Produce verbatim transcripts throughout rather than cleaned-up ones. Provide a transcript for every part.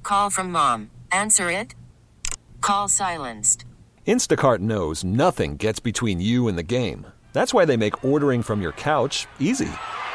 Call from mom. Answer it. Call silenced. Instacart knows nothing gets between you and the game. That's why they make ordering from your couch easy.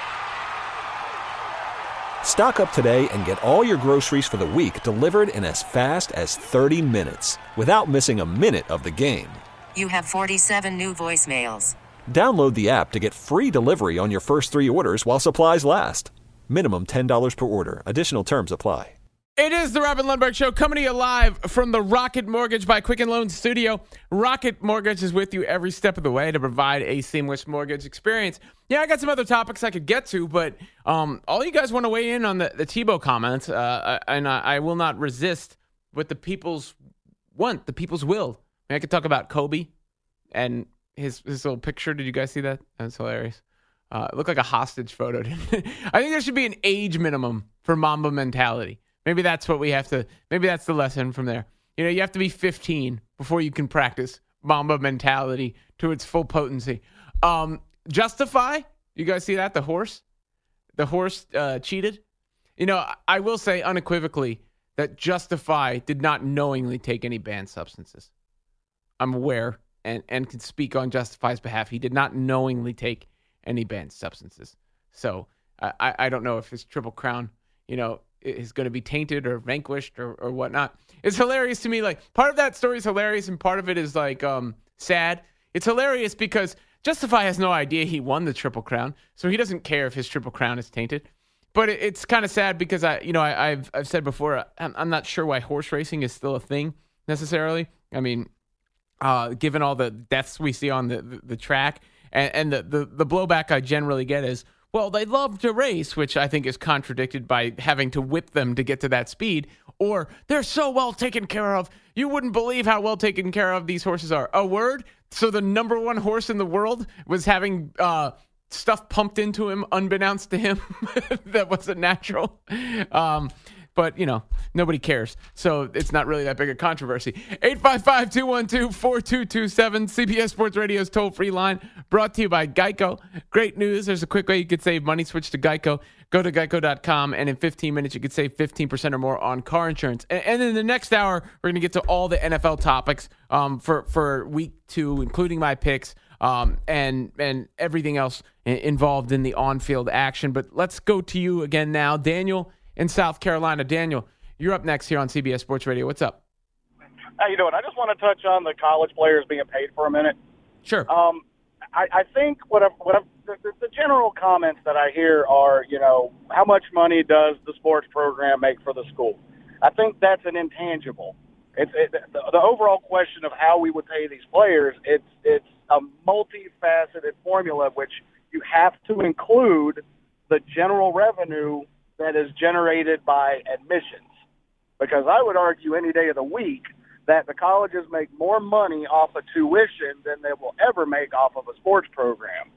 Stock up today and get all your groceries for the week delivered in as fast as thirty minutes without missing a minute of the game. You have forty-seven new voicemails. Download the app to get free delivery on your first three orders while supplies last. Minimum ten dollars per order. Additional terms apply. It is the Robin Lundberg Show, coming to you live from the Rocket Mortgage by Quicken Loans studio. Rocket Mortgage is with you every step of the way to provide a seamless mortgage experience. Yeah, I got some other topics I could get to, but um, all you guys want to weigh in on the, the Tebow comments, uh, and I, I will not resist what the people's want, the people's will. I, mean, I could talk about Kobe and his, his little picture. Did you guys see that? That's hilarious. Uh, it looked like a hostage photo. I think there should be an age minimum for Mamba mentality. Maybe that's what we have to, maybe that's the lesson from there. You know, you have to be fifteen before you can practice Mamba mentality to its full potency. Um, Justify, you guys see that? The horse? The horse uh, cheated? You know, I will say unequivocally that Justify did not knowingly take any banned substances. I'm aware and, and can speak on Justify's behalf. He did not knowingly take any banned substances. So uh, I, I don't know if his Triple Crown, you know, is going to be tainted or vanquished or, or whatnot. It's hilarious to me. Like, part of that story is hilarious and part of it is like um, sad. It's hilarious because Justify has no idea he won the Triple Crown, so he doesn't care if his Triple Crown is tainted. But it, it's kind of sad because I, you know, I, I've I've said before, I'm, I'm not sure why horse racing is still a thing necessarily. I mean, uh, given all the deaths we see on the the, the track, and, and the, the the blowback I generally get is, well, they love to race, which I think is contradicted by having to whip them to get to that speed. Or they're so well taken care of. You wouldn't believe how well taken care of these horses are. A word? So the number one horse in the world was having uh, stuff pumped into him unbeknownst to him that wasn't natural. Um, but, you know, nobody cares. So it's not really that big a controversy. eight five five, two one two, four two two seven, C B S Sports Radio's toll-free line, brought to you by Geico. Great news. There's a quick way you could save money. Switch to Geico. Go to geico dot com, and in fifteen minutes, you could save fifteen percent or more on car insurance. And, and in the next hour, we're going to get to all the N F L topics um, for, for week two, including my picks um, and, and everything else involved in the on-field action. But let's go to you again now, Daniel in South Carolina. Daniel, you're up next here on C B S Sports Radio. What's up? How you doing? I just want to touch on the college players being paid for a minute. Sure. Um, I, I think what I've, what I've, the, the general comments that I hear are, you know, how much money does the sports program make for the school? I think that's an intangible. It's it, the, the overall question of how we would pay these players. It's it's a multifaceted formula, which you have to include the general revenue that is generated by admissions. Because I would argue any day of the week that the colleges make more money off of tuition than they will ever make off of a sports program.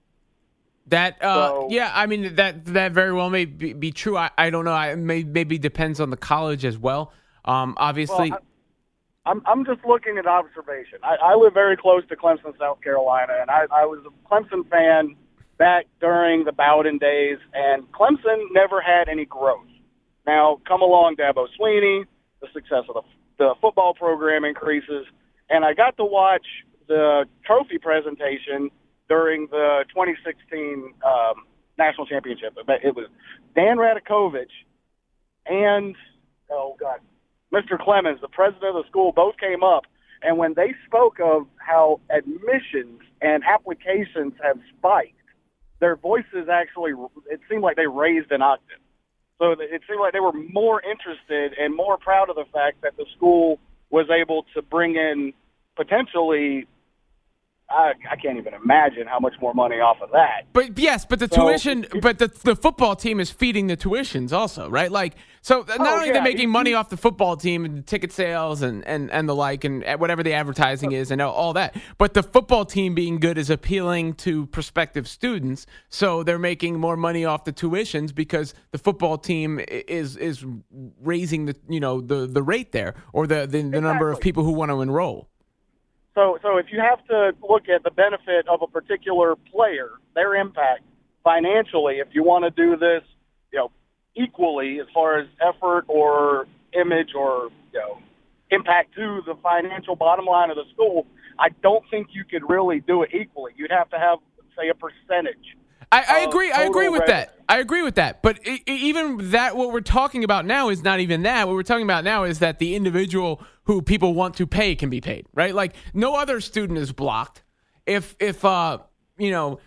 That, uh, so, yeah, I mean, that that very well may be, be true. I, I don't know. I may, maybe depends on the college as well. Um, obviously. Well, I, I'm, I'm just looking at observation. I, I live very close to Clemson, South Carolina, and I, I was a Clemson fan back during the Bowden days, and Clemson never had any growth. Now, come along Dabo Swinney, the success of the, the football program increases, and I got to watch the trophy presentation during the twenty sixteen um, national championship. It was Dan Radakovich and, oh, God, Mister Clemens, the president of the school, both came up, and when they spoke of how admissions and applications have spiked, their voices actually, it seemed like they raised an octave. So it seemed like they were more interested and more proud of the fact that the school was able to bring in potentially, I, I can't even imagine how much more money off of that. But yes, but the so, tuition, but the the football team is feeding the tuitions also, right? Like, so not oh, only yeah, are they making he, money off the football team and ticket sales and, and, and the like and whatever the advertising is and all that, but the football team being good is appealing to prospective students. So they're making more money off the tuitions because the football team is is raising the you know the, the rate there or the, the, the exactly. number of people who want to enroll. So, so if you have to look at the benefit of a particular player, their impact financially, if you want to do this, you know, equally as far as effort or image or, you know, impact to the financial bottom line of the school, I don't think you could really do it equally. You'd have to have, say, a percentage. I, I agree. I agree with revenue. that. I agree with that. But I, even that, what we're talking about now is not even that. What we're talking about now is that the individual who people want to pay can be paid, right? Like no other student is blocked. If if uh you know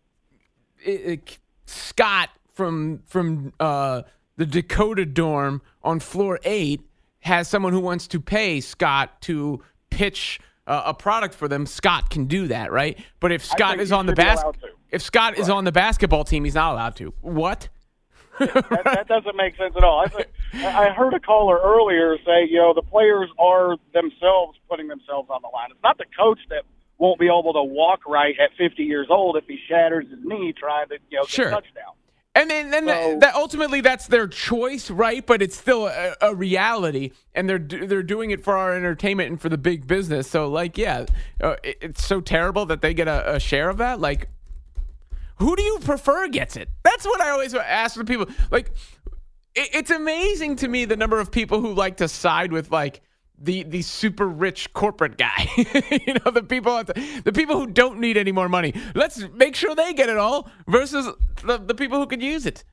it, it, Scott from from uh the Dakota dorm on floor eight has someone who wants to pay Scott to pitch uh, a product for them, Scott can do that, right? But if Scott is on the basket, if Scott right. is on the basketball team, he's not allowed to. What? that, that doesn't make sense at all. I, think, I heard a caller earlier say, you know, the players are themselves putting themselves on the line. It's not the coach that won't be able to walk right at fifty years old if he shatters his knee trying to, you know, get sure. a touchdown. And then, then so, that ultimately that's their choice, right? But it's still a, a reality, and they're they're doing it for our entertainment and for the big business. So, like, yeah, uh, it, it's so terrible that they get a, a share of that. Like, who do you prefer gets it? That's what I always ask the people. Like, it, it's amazing to me the number of people who like to side with like the the super rich corporate guy. You know, the people the, the people who don't need any more money. Let's make sure they get it all versus the, the people who could use it.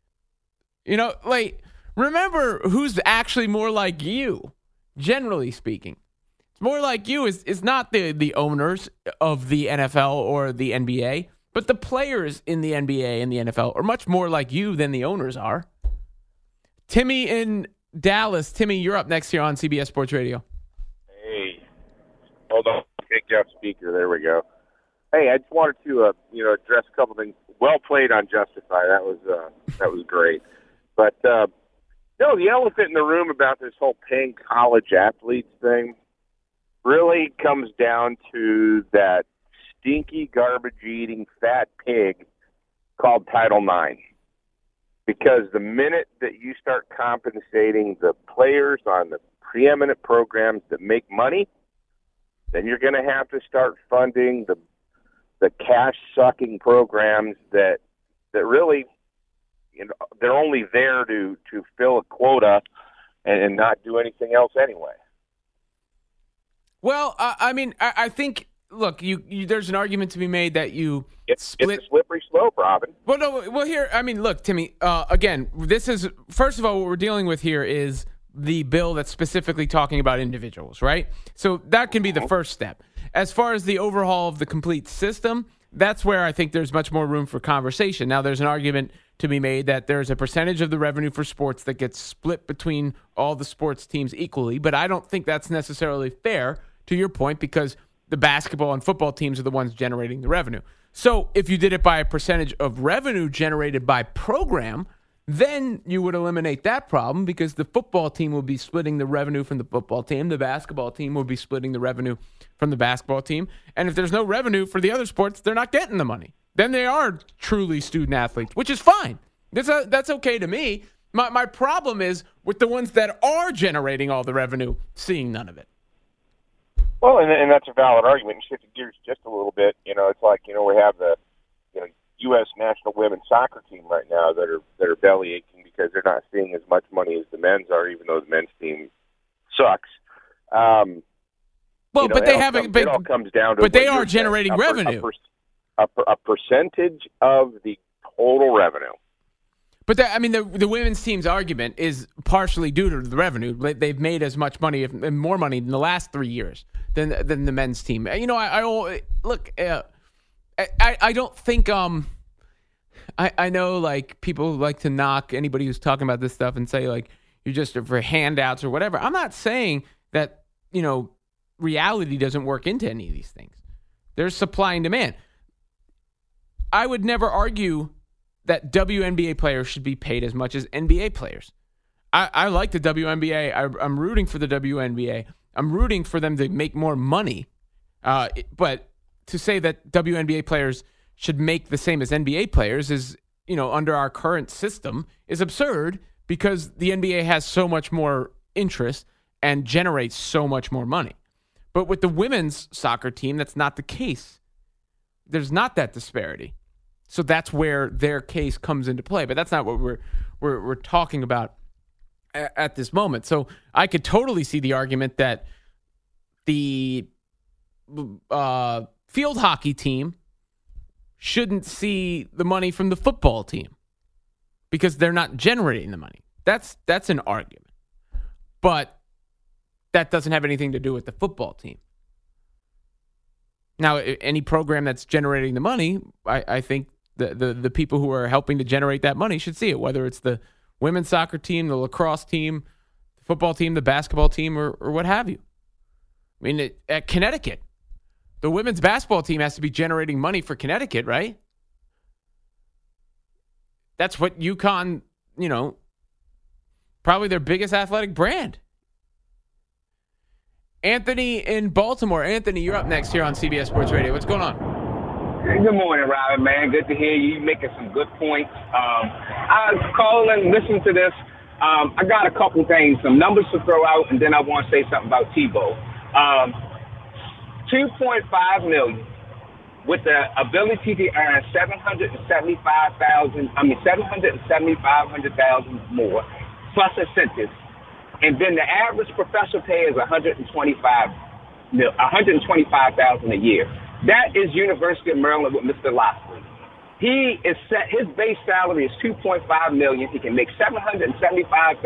You know, like, remember who's actually more like you, generally speaking. It's more like you is, is not the, the owners of the N F L or the N B A, but the players in the N B A and the N F L are much more like you than the owners are. Timmy in Dallas. Timmy, you're up next here on C B S Sports Radio. Hey, hold on. Kicked off speaker. There we go. Hey, I just wanted to, uh, you know, address a couple things. Well played on Justify. That was uh, that was great. But uh, no, the elephant in the room about this whole paying college athletes thing really comes down to that stinky, garbage-eating, fat pig called Title nine. Because the minute that you start compensating the players on the preeminent programs that make money, then you're going to have to start funding the the cash-sucking programs that that really, you know, they're only there to, to fill a quota and, and not do anything else anyway. Well, uh, I mean, I, I think, look, you, you there's an argument to be made that you it's, split. It's a slippery slope, Robin. Well, no, well, here, I mean, look, Timmy, uh, again, this is, first of all, what we're dealing with here is the bill that's specifically talking about individuals, right? So that can be the first step. As far as the overhaul of the complete system, that's where I think there's much more room for conversation. Now, there's an argument to be made that there's a percentage of the revenue for sports that gets split between all the sports teams equally, but I don't think that's necessarily fair, to your point, because the basketball and football teams are the ones generating the revenue. So if you did it by a percentage of revenue generated by program, then you would eliminate that problem because the football team will be splitting the revenue from the football team. The basketball team will be splitting the revenue from the basketball team. And if there's no revenue for the other sports, they're not getting the money. Then they are truly student athletes, which is fine. That's, a, that's okay to me. My, my problem is with the ones that are generating all the revenue, seeing none of it. Well, and, and that's a valid argument. Shifting gears just a little bit, you know, it's like, you know, we have the, you know, U S national women's soccer team right now that are that are belly aching because they're not seeing as much money as the men's are, even though the men's team sucks. Um, well, you know, but they all have comes, a big, it all comes down to. But they are generating saying, revenue. A, per, a, a percentage of the total revenue. But that, I mean, the the women's team's argument is partially due to the revenue. They've made as much money, if more money, in the last three years than than the men's team. You know, I, I look. Uh, I, I don't think um I, I know like people like to knock anybody who's talking about this stuff and say like you're just for handouts or whatever. I'm not saying that, you know, reality doesn't work into any of these things. There's supply and demand. I would never argue that W N B A players should be paid as much as N B A players. I, I like the W N B A. I, I'm rooting for the W N B A. I'm rooting for them to make more money. Uh, but to say that W N B A players should make the same as N B A players is, you know, under our current system is absurd because the N B A has so much more interest and generates so much more money. But with the women's soccer team, that's not the case. There's not that disparity. So that's where their case comes into play. But that's not what we're we're, we're talking about a- at this moment. So I could totally see the argument that the uh, field hockey team shouldn't see the money from the football team because they're not generating the money. That's that's an argument. But that doesn't have anything to do with the football team. Now, any program that's generating the money, I, I think the, the the people who are helping to generate that money should see it, whether it's the women's soccer team, the lacrosse team, the football team, the basketball team, or, or what have you. I mean, it, at Connecticut, the women's basketball team has to be generating money for Connecticut, right? That's what UConn, you know, probably their biggest athletic brand. Anthony in Baltimore. Anthony, you're up next here on C B S Sports Radio. What's going on? Hey, good morning, Robin, man. Good to hear you. You're making some good points. Um, I was calling, listening to this. Um, I got a couple things, some numbers to throw out, and then I want to say something about Tebow. Um, two point five million dollars with the ability to earn seven hundred seventy-five thousand dollars, I mean seven hundred seventy-five thousand dollars more, plus incentives. And then the average professor pay is one hundred twenty-five thousand dollars a year. That is University of Maryland with Mister Loxley. He is set, his base salary is two point five million dollars. He can make seven hundred seventy-five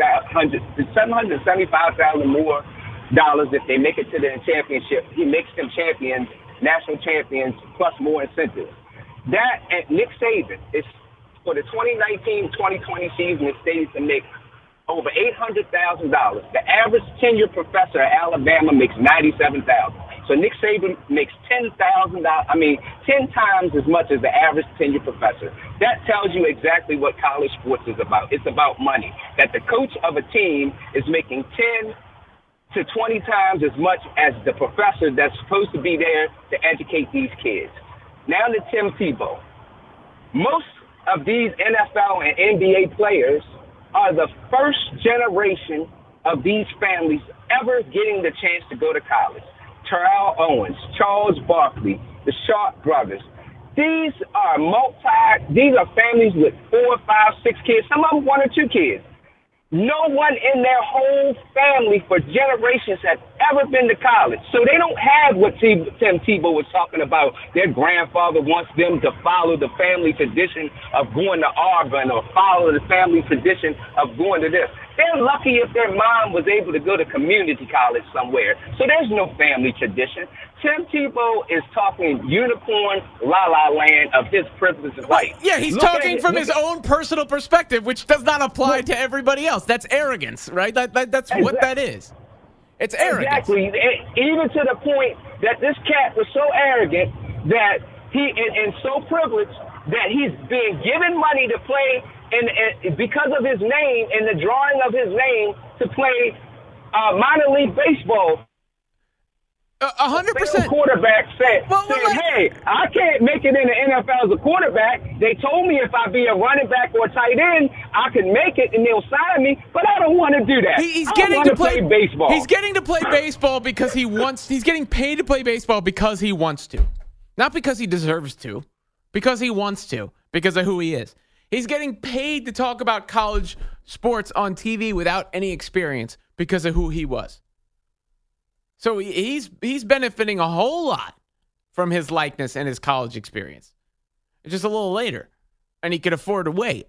thousand more dollars if they make it to the championship. He makes them champions, national champions, plus more incentives. That and Nick Saban is for the twenty nineteen twenty twenty season is stated to make over eight hundred thousand dollars. The average tenured professor at Alabama makes ninety-seven thousand dollars. So Nick Saban makes ten thousand dollars, I mean, ten times as much as the average tenured professor. That tells you exactly what college sports is about. It's about money. That the coach of a team is making ten to twenty times as much as the professor that's supposed to be there to educate these kids. Now to Tim Tebow. Most of these N F L and N B A players are the first generation of these families ever getting the chance to go to college. Terrell Owens, Charles Barkley, the Sharp brothers. These are multi, these are families with four, five, six kids, some of them one or two kids. No one in their whole family for generations has ever been to college. So they don't have what Tim Tebow was talking about. Their grandfather wants them to follow the family tradition of going to Auburn or follow the family tradition of going to this. They're lucky if their mom was able to go to community college somewhere. So there's no family tradition. Tim Tebow is talking unicorn la-la land of his privilege of life. Yeah, he's Look talking at, from his at, own personal perspective, which does not apply look, to everybody else. That's arrogance, right? That, that That's exactly. what that is. It's arrogance. Exactly. Even to the point that this cat was so arrogant that he and, and so privileged that he's being given money to play and, and because of his name and the drawing of his name to play uh, minor league baseball. A hundred percent. Quarterback said, well, well, said, "Hey, I can't make it in the N F L as a quarterback. They told me if I be a running back or a tight end, I can make it and they'll sign me. But I don't want to do that. He, he's I getting want to play, play baseball. He's getting to play baseball because he wants. He's getting paid to play baseball because he wants to, not because he deserves to, because he wants to, because of who he is. He's getting paid to talk about college sports on T V without any experience because of who he was. So he's he's benefiting a whole lot from his likeness and his college experience. It's just a little later, and he could afford to wait.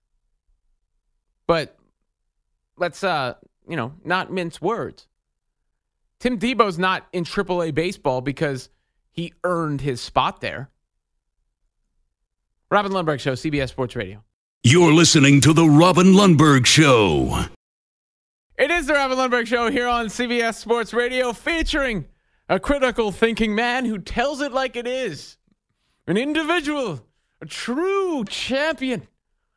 But let's, uh, you know, not mince words. Tim Tebow's not in triple A baseball because he earned his spot there. Robin Lundberg Show, C B S Sports Radio. You're listening to The Robin Lundberg Show. It is the Robin Lundberg Show here on C B S Sports Radio, featuring a critical thinking man who tells it like it is. An individual, a true champion.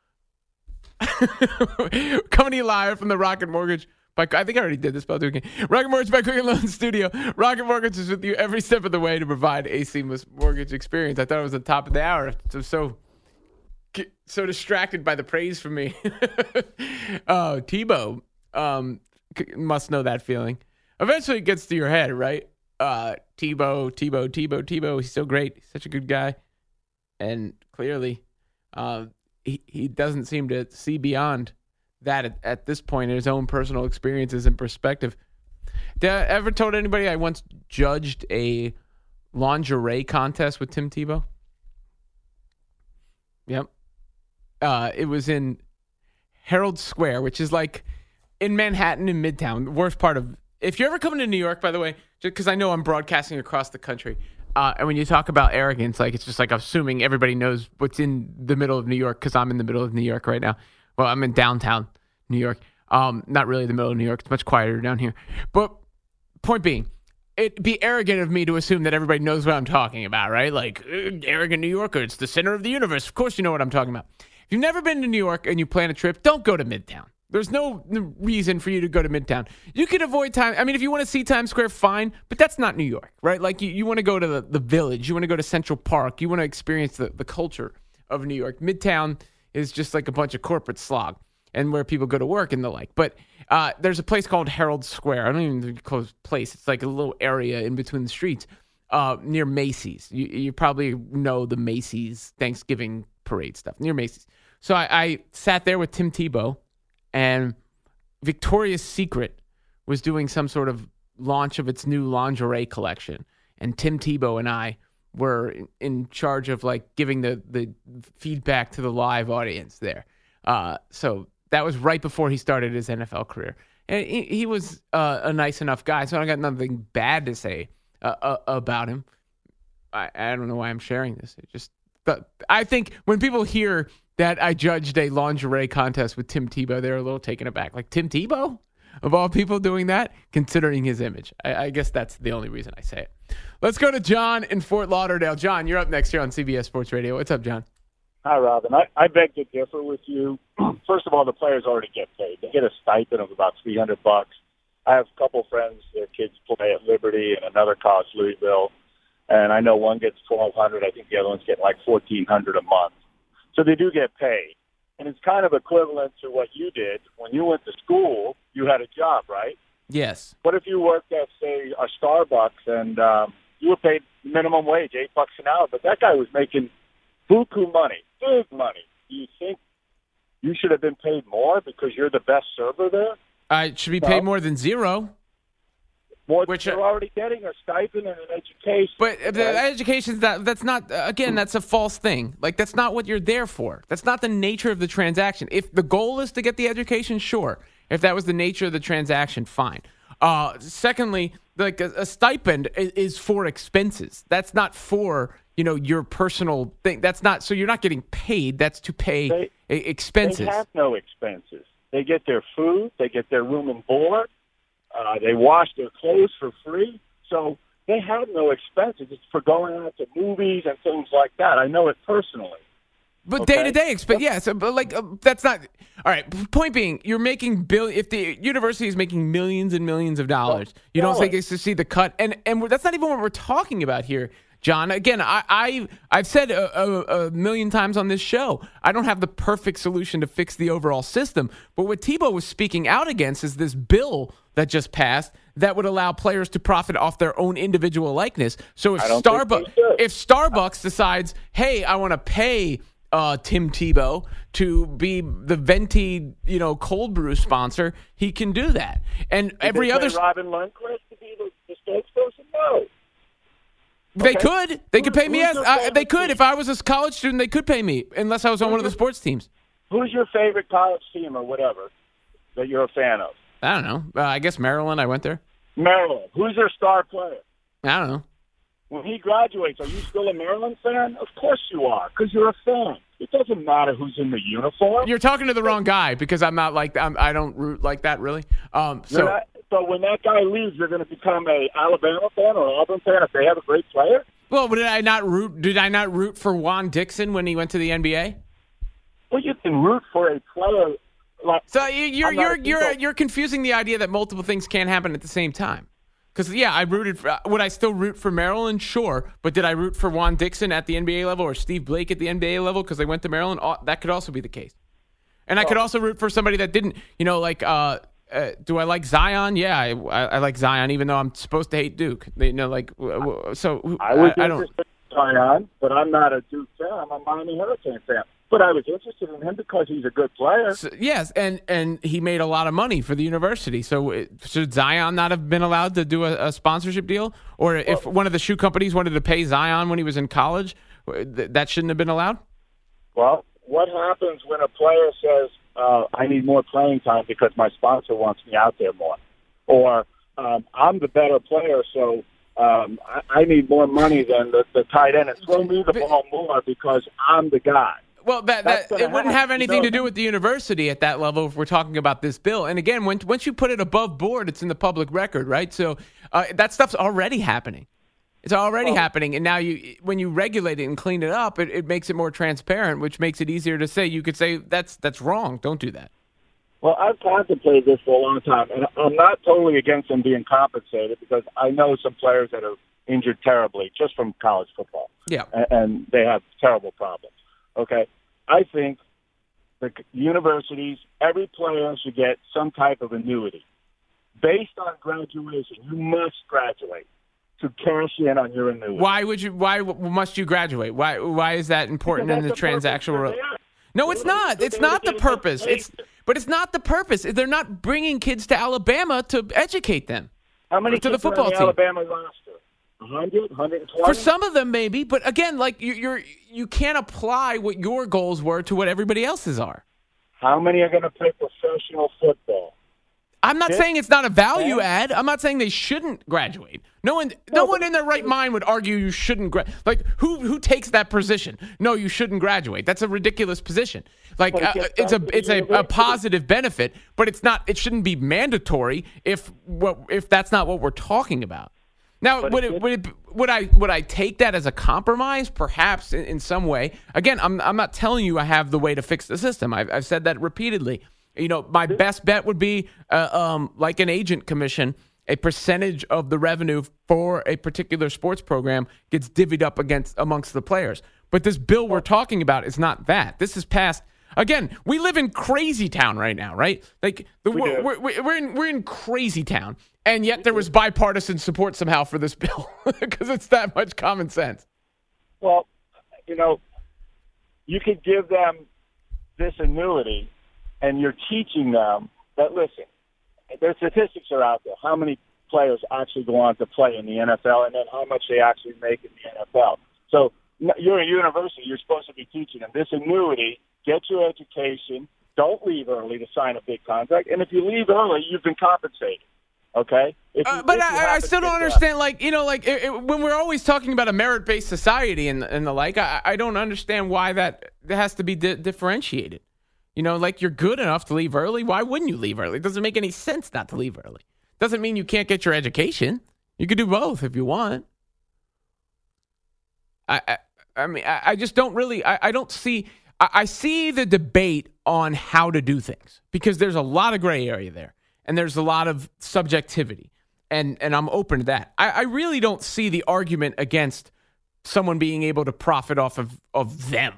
Coming to you live from the Rocket Mortgage. By, I think I already did this, but I'll do it again. Rocket Mortgage by Quicken Loans Studio. Rocket Mortgage is with you every step of the way to provide a seamless mortgage experience. I thought it was the top of the hour. So, so, so distracted by the praise from me. Oh, Tebow. Um, must know that feeling. Eventually it gets to your head, right? Uh, Tebow, Tebow, Tebow, Tebow. He's so great. He's such a good guy. And clearly, uh, he, he doesn't seem to see beyond that at, at this point in his own personal experiences and perspective. Did I ever told anybody I once judged a lingerie contest with Tim Tebow? Yep. Uh, it was in Herald Square, which is like in Manhattan in Midtown. The worst part of, if you're ever coming to New York, by the way, just because I know I'm broadcasting across the country, uh, and when you talk about arrogance, like it's just like assuming everybody knows what's in the middle of New York because I'm in the middle of New York right now. Well, I'm in downtown New York. Um, not really the middle of New York. It's much quieter down here. But point being, it'd be arrogant of me to assume that everybody knows what I'm talking about, right? Like, uh, arrogant New Yorker, it's the center of the universe. Of course you know what I'm talking about. If you've never been to New York and you plan a trip, don't go to Midtown. There's no reason for you to go to Midtown. You can avoid time. I mean, if you want to see Times Square, fine, but that's not New York, right? Like, you, you want to go to the, the Village. You want to go to Central Park. You want to experience the, the culture of New York. Midtown is just like a bunch of corporate slog and where people go to work and the like. But uh, there's a place called Herald Square. I don't even think it's a close place. It's like a little area in between the streets uh, near Macy's. You, you probably know the Macy's Thanksgiving parade stuff, near Macy's. So I, I sat there with Tim Tebow, and Victoria's Secret was doing some sort of launch of its new lingerie collection. And Tim Tebow and I were in, in charge of like giving the, the feedback to the live audience there. Uh, so that was right before he started his N F L career. And he, he was uh, a nice enough guy, so I got nothing bad to say uh, uh, about him. I, I don't know why I'm sharing this. It just, but I think when people hear that I judged a lingerie contest with Tim Tebow, they're a little taken aback. Like, Tim Tebow? Of all people doing that, considering his image. I, I guess that's the only reason I say it. Let's go to John in Fort Lauderdale. John, you're up next here on C B S Sports Radio. What's up, John? Hi, Robin. I, I beg to differ with you. First of all, the players already get paid. They get a stipend of about three hundred bucks. I have a couple friends, their kids play at Liberty and another college, Louisville, and I know one gets twelve hundred. I think the other one's getting like fourteen hundred a month. So they do get paid. And it's kind of equivalent to what you did. When you went to school, you had a job, right? Yes. What if you worked at, say, a Starbucks and um, you were paid minimum wage, eight bucks an hour, but that guy was making buku money, big money. Do you think you should have been paid more because you're the best server there? I should be No. paid more than zero. More Which than you're already getting a stipend and an education. But the right? education's that that's not uh, again that's a false thing. Like, that's not what you're there for. That's not the nature of the transaction. If the goal is to get the education, sure. If that was the nature of the transaction, fine. Uh, secondly, like a, a stipend is, is for expenses. That's not for, you know, your personal thing. That's not, so you're not getting paid. That's to pay They- e- expenses. They have no expenses. They get their food. They get their room and board. Uh, they wash their clothes for free. So they have no expenses. It's for going out to movies and things like that. I know it personally. But Okay. day to day expense, yeah. So, but like, uh, that's not all right. Point being, you're making bill. If the university is making millions and millions of dollars, you don't no. think it's to see the cut, and and we're, that's not even what we're talking about here, John. Again, I, I I've said a, a, a million times on this show, I don't have the perfect solution to fix the overall system. But what Tebow was speaking out against is this bill that just passed that would allow players to profit off their own individual likeness. So if I don't think Starbucks, they should. if Starbucks decides, hey, I want to pay Uh, Tim Tebow to be the Venti, you know, cold brew sponsor, he can do that. And Did every they other, pay Robin Lundquist to be the, the spokesperson? No. they Okay. could, they could Who- pay me who's as your I, favorite they could team? if I was a college student, they could pay me unless I was on Who's one of the your- sports teams. Who's your favorite college team or whatever that you're a fan of? I don't know. Uh, I guess Maryland. I went there. Maryland. Who's their star player? I don't know. When he graduates, are you still a Maryland fan? Of course you are, because you're a fan. It doesn't matter who's in the uniform. You're talking to the wrong guy because I'm not like I'm, I don't root like that really. Um, You're so not- so when that guy leaves, you're going to become a Alabama fan or an Auburn fan if they have a great player? well, did I not root? Did I not root for Juan Dixon when he went to the N B A? Well, you can root for a player like. So you- you're I'm not you're a you're Tebow. you're confusing the idea that multiple things can't happen at the same time. Because yeah, I rooted for. Would I still root for Maryland? Sure, but did I root for Juan Dixon at the N B A level or Steve Blake at the N B A level because they went to Maryland? Uh, That could also be the case. And I could also root for somebody that didn't. You know, like uh, uh, do I like Zion? Yeah, I, I, I like Zion, even though I'm supposed to hate Duke. You know, like w- w- so. I was I, I don't. interested in Zion, but I'm not a Duke fan. I'm a Miami Hurricane fan. But I was interested in him because he's a good player. So, yes, and, and he made a lot of money for the university. So it, should Zion not have been allowed to do a, a sponsorship deal? Or well, if one of the shoe companies wanted to pay Zion when he was in college, th- that shouldn't have been allowed? Well, what happens when a player says, uh, I need more playing time because my sponsor wants me out there more? Or um, I'm the better player, so um, I, I need more money than the, the tight end and throw me the ball more because I'm the guy. Well, that, that it wouldn't have anything to do with the university at that level if we're talking about this bill. And again, when, once you put it above board, it's in the public record, right? So uh, that stuff's already happening. It's already oh. happening. And now you, when you regulate it and clean it up, it, it makes it more transparent, which makes it easier to say. You could say, that's that's wrong. Don't do that. Well, I've contemplated this for a long time, and I'm not totally against them being compensated because I know some players that are injured terribly just from college football. Yeah. And, and they have terrible problems. Okay, I think the universities, every player should get some type of annuity. Based on graduation, you must graduate to cash in on your annuity. Why would you? Why must you graduate? Why? Why is that important in the, the transactional world? No, it's not. It's not the purpose. It's but it's not the purpose. They're not bringing kids to Alabama to educate them. How many to kids the football are on the team? Alabama roster? one hundred, one hundred twenty? For some of them, maybe. But again, like you, you're, you can't apply what your goals were to what everybody else's are. How many are going to play professional football? I'm not Six, saying it's not a value ten? add. I'm not saying they shouldn't graduate. No one, no, no one in their right mind would argue you shouldn't graduate. Like who, who takes that position? No, you shouldn't graduate. That's a ridiculous position. Like uh, it's a, it's a, a positive benefit, but it's not. It shouldn't be mandatory if what if that's not what we're talking about. Now, would it, would it, would I would I take that as a compromise? Perhaps in, in some way. Again, I'm I'm not telling you I have the way to fix the system. I've I've said that repeatedly. You know, my best bet would be uh, um, like an agent commission. A percentage of the revenue for a particular sports program gets divvied up against amongst the players. But this bill we're talking about is not that. This is passed. Again, we live in crazy town right now, right? Like the, we we're, we're, we're in we're in crazy town, and yet there was bipartisan support somehow for this bill because it's that much common sense. Well, you know, you could give them this annuity, and you're teaching them that, listen, their statistics are out there. How many players actually go on to play in the N F L, and then how much they actually make in the N F L. So you're a university. You're supposed to be teaching them this annuity. Get your education. Don't leave early to sign a big contract. And if you leave early, you've been compensated. Okay? If you, uh, but I, I still don't understand, that. like, you know, like it, it, when we're always talking about a merit-based society and, and the like, I, I don't understand why that has to be di- differentiated. You know, like you're good enough to leave early. Why wouldn't you leave early? It doesn't make any sense not to leave early. Doesn't mean you can't get your education. You could do both if you want. I I, I mean, I, I just don't really, I, I don't see... I see the debate on how to do things because there's a lot of gray area there and there's a lot of subjectivity, and, and I'm open to that. I, I really don't see the argument against someone being able to profit off of, of them.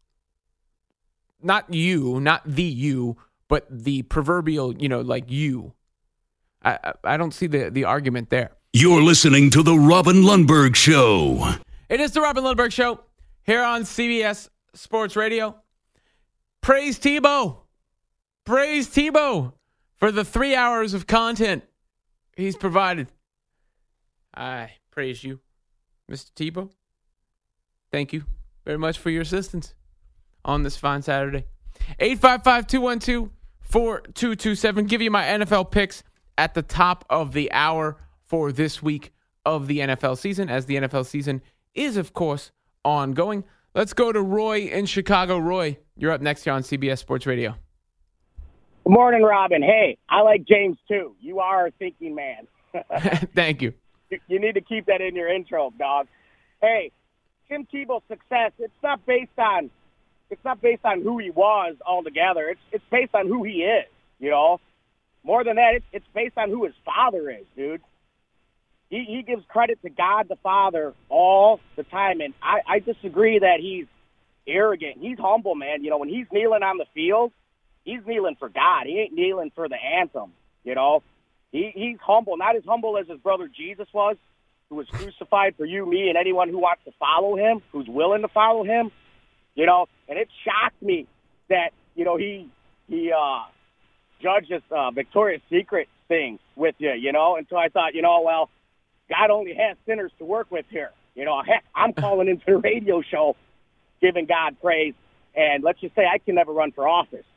Not you, not the you, but the proverbial, you know, like you. I, I, I don't see the, the argument there. You're listening to The Robin Lundberg Show. It is The Robin Lundberg Show here on C B S Sports Radio. Praise Tebow. Praise Tebow for the three hours of content he's provided. I praise you, Mister Tebow. Thank you very much for your assistance on this fine Saturday. eight five five, two one two, four two two seven. Give you my N F L picks at the top of the hour for this week of the N F L season, as the N F L season is, of course, ongoing. Let's go to Roy in Chicago. Roy, you're up next here on C B S Sports Radio. Good morning, Robin. Hey, I like James, too. You are a thinking man. Thank you. You need to keep that in your intro, dog. Hey, Tim Tebow's success, it's not based on it's not based on who he was altogether. It's it's based on who he is, you know. More than that, it's, it's based on who his father is, dude. He, he gives credit to God the Father all the time, and I, I disagree that he's arrogant. He's humble, man. You know, when he's kneeling on the field, he's kneeling for God. He ain't kneeling for the anthem, you know. He, he's humble, not as humble as his brother Jesus was, who was crucified for you, me, and anyone who wants to follow him, who's willing to follow him. you know, and it shocked me that, you know, he, he, uh, judged this, uh, Victoria's Secret thing with you, you know, until I thought, you know, well, God only has sinners to work with here. You know, heck, I'm calling into the radio show giving God praise, and let's just say I can never run for office.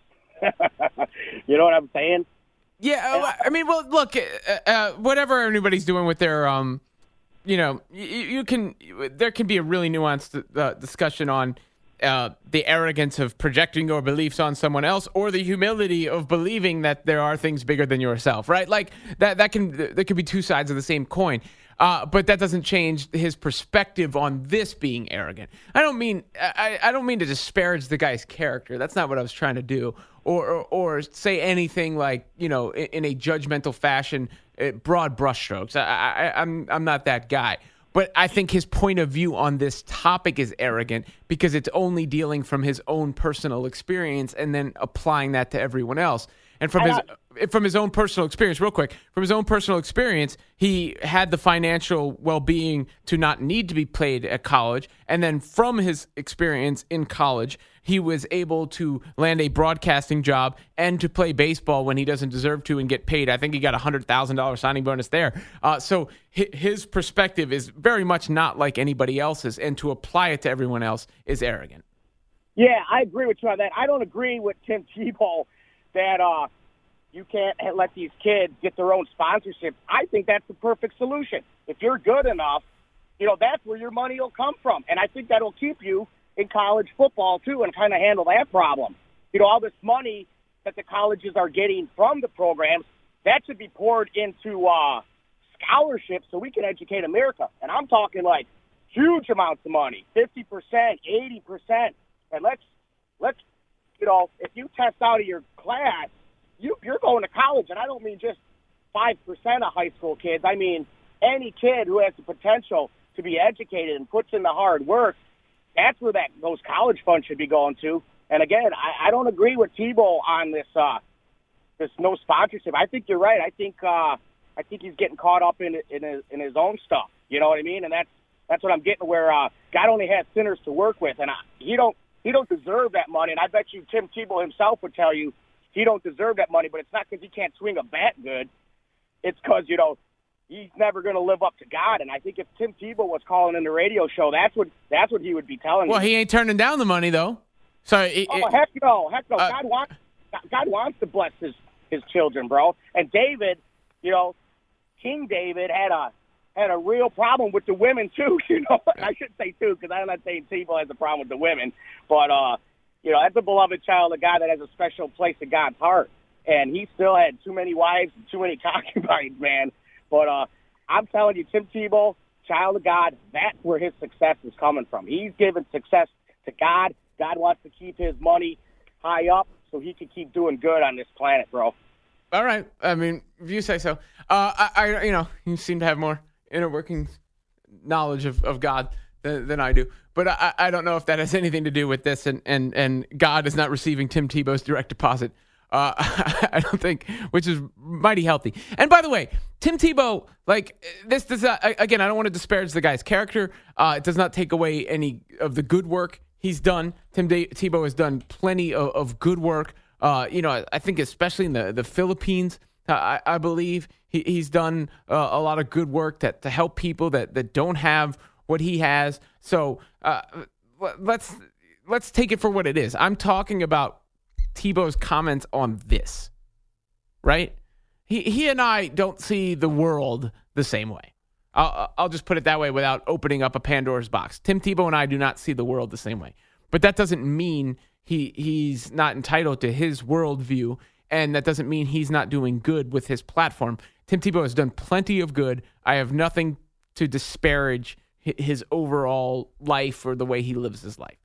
You know what I'm saying? Yeah, I mean, well, look, uh, uh, whatever anybody's doing with their, um, you know, you, you can, there can be a really nuanced uh, discussion on uh, the arrogance of projecting your beliefs on someone else, or the humility of believing that there are things bigger than yourself, right? Like that, that can, there could be two sides of the same coin. Uh, but that doesn't change his perspective on this being arrogant. I don't mean I, I don't mean to disparage the guy's character. That's not what I was trying to do, or or, or say anything like, you know, in, in a judgmental fashion, uh, broad brushstrokes. I, I, I'm I'm not that guy. But I think his point of view on this topic is arrogant because it's only dealing from his own personal experience and then applying that to everyone else. And from his from his own personal experience, real quick, from his own personal experience, he had the financial well-being to not need to be played at college. And then from his experience in college, he was able to land a broadcasting job and to play baseball when he doesn't deserve to and get paid. I think he got a one hundred thousand dollars signing bonus there. Uh, so his perspective is very much not like anybody else's, and to apply it to everyone else is arrogant. Yeah, I agree with you on that. I don't agree with Tim Tebow that uh, you can't let these kids get their own sponsorship. I think that's the perfect solution. If you're good enough, you know, that's where your money will come from. And I think that'll keep you in college football, too, and kind of handle that problem. You know, all this money that the colleges are getting from the programs, that should be poured into uh, scholarships so we can educate America. And I'm talking like huge amounts of money, fifty percent, eighty percent. And let's, let's, you know, if you test out of your class, you, you're going to college. And I don't mean just five percent of high school kids. I mean any kid who has the potential to be educated and puts in the hard work. That's where that those college funds should be going to. And again, I, I don't agree with Tebow on this uh, this no sponsorship. I think you're right. I think uh, I think he's getting caught up in in his, in his own stuff. You know what I mean? And that's that's what I'm getting. Where uh, God only has sinners to work with, and I, he don't he don't deserve that money. And I bet you Tim Tebow himself would tell you he don't deserve that money. But it's not because he can't swing a bat good. It's because, you know, he's never going to live up to God. And I think if Tim Tebow was calling in the radio show, that's what that's what he would be telling. Well, you. he ain't turning down the money though. So it, oh it, heck no, heck no. Uh, God wants God wants to bless his his children, bro. And David, you know, King David had a had a real problem with the women too. You know, I shouldn't say too because I'm not saying Tebow has a problem with the women, but uh, you know, that's a beloved child of God that has a special place in God's heart. And he still had too many wives and too many concubines, man. But uh, I'm telling you, Tim Tebow, child of God, that's where his success is coming from. He's giving success to God. God wants to keep his money high up so he can keep doing good on this planet, bro. All right. I mean, if you say so. Uh, I, I, you know, you seem to have more inner working knowledge of, of God than, than I do. But I, I don't know if that has anything to do with this, and, and, and God is not receiving Tim Tebow's direct deposit. Uh, I don't think, which is mighty healthy. And by the way, Tim Tebow, like this does not, again, I don't want to disparage the guy's character. Uh, it does not take away any of the good work he's done. Tim De- Tebow has done plenty of, of good work. Uh, you know, I think especially in the, the Philippines, uh, I, I believe he, he's done uh, a lot of good work that to help people that, that don't have what he has. So uh, let's let's take it for what it is. I'm talking about Tebow's comments on this, right? He he and I don't see the world the same way. I'll, I'll just put it that way without opening up a Pandora's box. Tim Tebow and I do not see the world the same way. But that doesn't mean he he's not entitled to his worldview, and that doesn't mean he's not doing good with his platform. Tim Tebow has done plenty of good. I have nothing to disparage his overall life or the way he lives his life.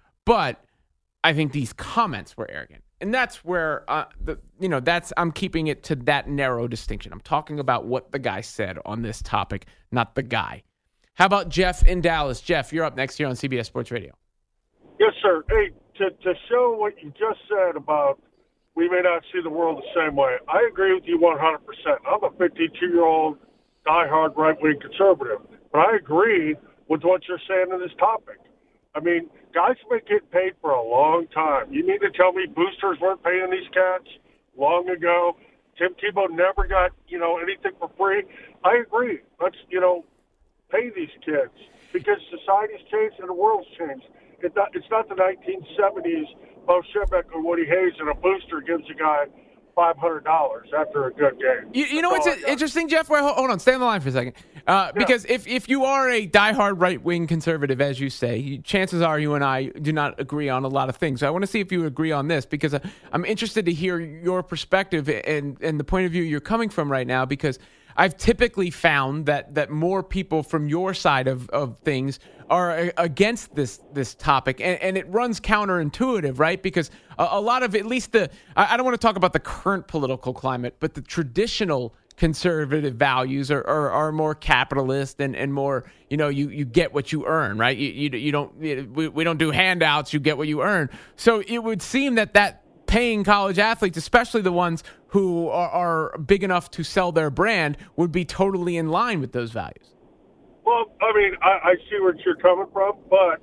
But I think these comments were arrogant. And that's where, uh, the you know, that's I'm keeping it to that narrow distinction. I'm talking about what the guy said on this topic, not the guy. How about Jeff in Dallas? Jeff, you're up next here on C B S Sports Radio. Yes, sir. Hey, to, to show what you just said about we may not see the world the same way, I agree with you one hundred percent. I'm a fifty-two-year-old diehard right-wing conservative, but I agree with what you're saying in this topic. I mean, guys have been getting paid for a long time. You mean to tell me boosters weren't paying these cats long ago? Tim Tebow never got, you know, anything for free. I agree. Let's, you know, pay these kids because society's changed and the world's changed. It not, it's not the nineteen seventies, Bo Shebeck or Woody Hayes and a booster gives a guy five hundred dollars after a good game. You, you know what's interesting, Jeff? Wait, hold on. Stay on the line for a second. Uh, Yeah. Because if, if you are a diehard right-wing conservative, as you say, you, chances are you and I do not agree on a lot of things. So I want to see if you agree on this because uh, I'm interested to hear your perspective and, and the point of view you're coming from right now because I've typically found that that more people from your side of, of things are against this this topic, and, and it runs counterintuitive, right? Because a, a lot of, at least the, I, I don't want to talk about the current political climate, but the traditional conservative values are, are, are more capitalist and, and more, you know, you, you get what you earn, right? You you, you don't, we, we don't do handouts, you get what you earn. So it would seem that that paying college athletes, especially the ones who are, are big enough to sell their brand, would be totally in line with those values. Well, I mean, I, I see where you're coming from, but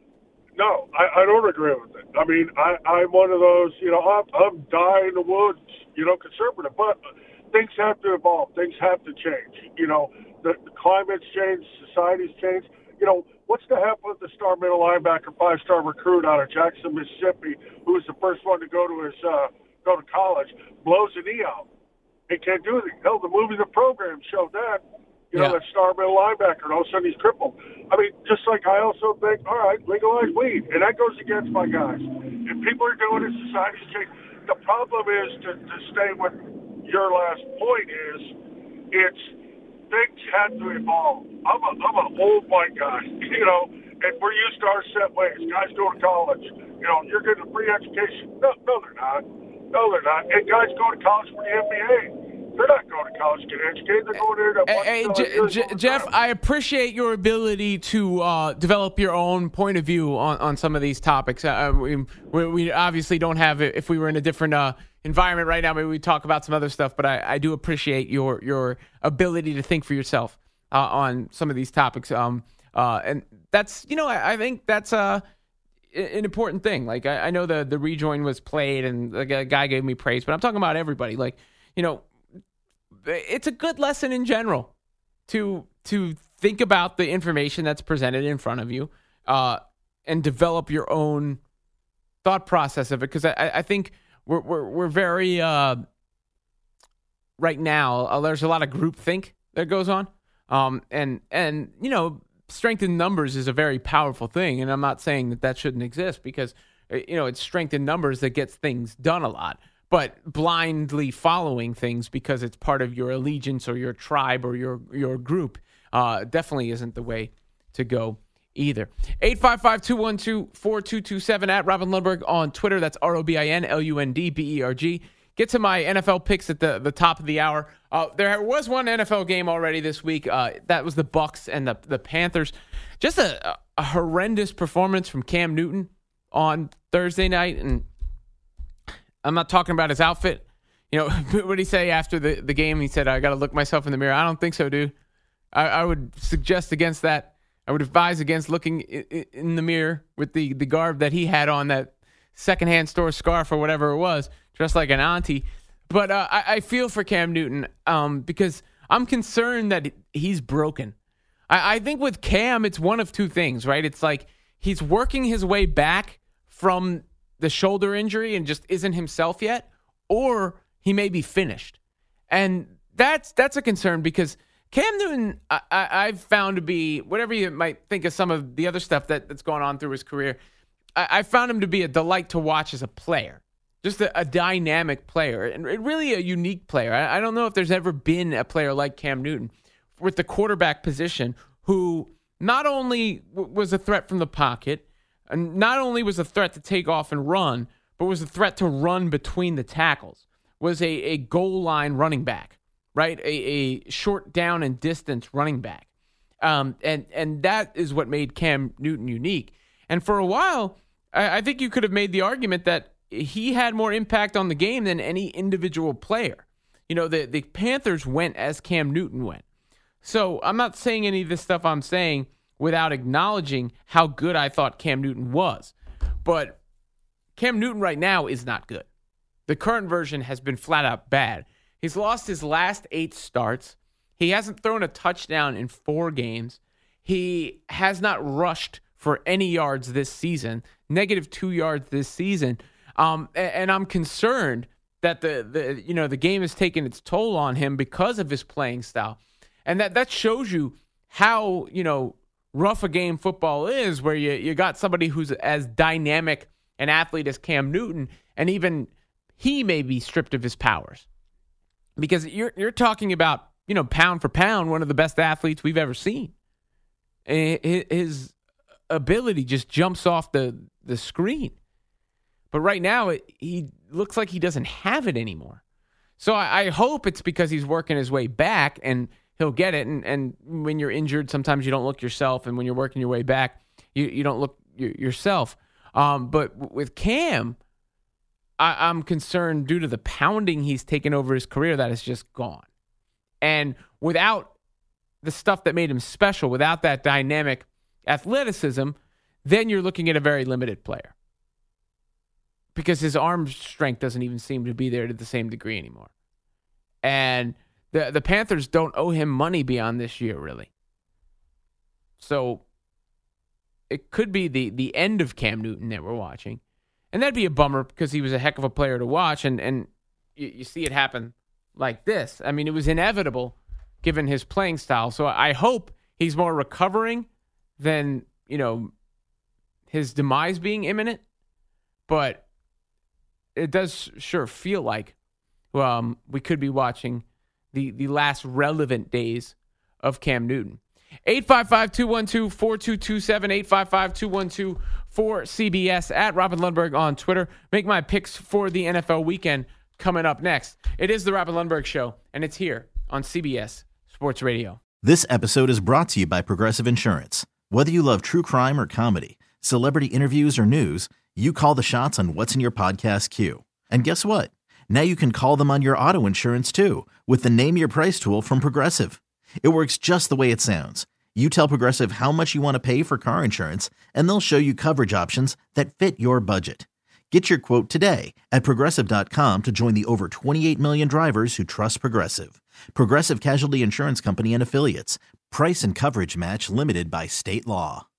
no, I, I don't agree with it. I mean, I, I'm one of those, you know, I'm, I'm die in the woods, you know, conservative, but things have to evolve. Things have to change. You know, the, the climate's changed, society's changed. You know, what's to happen with the star middle linebacker, five-star recruit out of Jackson, Mississippi, who was the first one to go to his uh, go to college, blows a knee out. He can't do anything. Hell, the movie, The Program, showed that. You know, Yeah. that star middle linebacker, and all of a sudden he's crippled. I mean, just like I also think, all right, legalize weed, and that goes against my guys. If people are doing it, society's changing. The problem is, to, to stay with your last point, is it's things had to evolve. I'm a, I'm an old white guy, you know, and we're used to our set ways. Guys go to college, you know, you're getting a free education. No, no, they're not. No, they're not. And guys go to college for the N B A. They're not going to college to get educated. They're going there to Hey, hey, J- J- Jeff, I appreciate your ability to uh, develop your own point of view on, on some of these topics. Uh, we, we we obviously don't have it. If we were in a different uh, environment right now, maybe we'd talk about some other stuff. But I, I do appreciate your your ability to think for yourself uh, on some of these topics. Um, uh, and that's, you know, I, I think that's uh, an important thing. Like, I, I know the, the rejoin was played and the guy gave me praise, but I'm talking about everybody. Like, you know, it's a good lesson in general to to think about the information that's presented in front of you uh, and develop your own thought process of it. Because I, I think we're we're, we're very uh, right now. Uh, there's a lot of groupthink that goes on, um, and and you know, strength in numbers is a very powerful thing. And I'm not saying that that shouldn't exist because you know it's strength in numbers that gets things done a lot. But blindly following things because it's part of your allegiance or your tribe or your your group uh, definitely isn't the way to go either. eight five five, two one two, four two two seven at Robin Lundberg on Twitter. That's R O B I N L U N D B E R G. Get to my N F L picks at the, the top of the hour. Uh, there was one N F L game already this week. Uh, that was the Bucs and the, the Panthers. Just a, a horrendous performance from Cam Newton on Thursday night, and I'm not talking about his outfit. You know, what did he say after the, the game? He said, I got to look myself in the mirror. I don't think so, dude. I, I would suggest against that. I would advise against looking in, in the mirror with the, the garb that he had on, that secondhand store scarf or whatever it was, dressed like an auntie. But uh, I, I feel for Cam Newton um, because I'm concerned that he's broken. I, I think with Cam, it's one of two things, right? It's like he's working his way back from the shoulder injury and just isn't himself yet, or he may be finished. And that's that's a concern because Cam Newton, I, I, I've found to be, whatever you might think of some of the other stuff that, that's gone on through his career, I, I found him to be a delight to watch as a player. Just a, a dynamic player and really a unique player. I, I don't know if there's ever been a player like Cam Newton with the quarterback position who not only w- was a threat from the pocket, and not only was a threat to take off and run, but was a threat to run between the tackles, was a, a goal line running back, right? A, a short down and distance running back. Um, and, and that is what made Cam Newton unique. And for a while, I, I think you could have made the argument that he had more impact on the game than any individual player. You know, the, the Panthers went as Cam Newton went. So I'm not saying any of this stuff I'm saying without acknowledging how good I thought Cam Newton was. But Cam Newton right now is not good. The current version has been flat out bad. He's lost his last eight starts. He hasn't thrown a touchdown in four games. He has not rushed for any yards this season, negative two yards this season. Um, and, and I'm concerned that the, the you know the game has taken its toll on him because of his playing style. And that, that shows you how, you know, rough a game football is, where you, you got somebody who's as dynamic an athlete as Cam Newton, and even he may be stripped of his powers. Because you're you're talking about, you know, pound for pound, one of the best athletes we've ever seen. His ability just jumps off the, the screen. But right now, it, he looks like he doesn't have it anymore. So I, I hope it's because he's working his way back and he'll get it. And, and when you're injured, sometimes you don't look yourself. And when you're working your way back, you, you don't look y- yourself. Um, but w- with Cam, I, I'm concerned due to the pounding he's taken over his career that is just gone. And without the stuff that made him special, without that dynamic athleticism, then you're looking at a very limited player. Because his arm strength doesn't even seem to be there to the same degree anymore. And the the Panthers don't owe him money beyond this year, really. So it could be the the end of Cam Newton that we're watching. And that'd be a bummer because he was a heck of a player to watch. And, and you, you see it happen like this. I mean, it was inevitable given his playing style. So I hope he's more recovering than, you know, his demise being imminent. But it does sure feel like um, we could be watching the, the last relevant days of Cam Newton. eight five five, two one two, four two two seven, eight five five, two one two, four C B S, at Robin Lundberg on Twitter. Make my picks for the N F L weekend coming up next. It is the Robin Lundberg Show, and it's here on C B S Sports Radio. This episode is brought to you by Progressive Insurance. Whether you love true crime or comedy, celebrity interviews or news, you call the shots on what's in your podcast queue. And guess what? Now you can call them on your auto insurance too with the Name Your Price tool from Progressive. It works just the way it sounds. You tell Progressive how much you want to pay for car insurance, and they'll show you coverage options that fit your budget. Get your quote today at Progressive dot com to join the over twenty-eight million drivers who trust Progressive. Progressive Casualty Insurance Company and Affiliates. Price and coverage match limited by state law.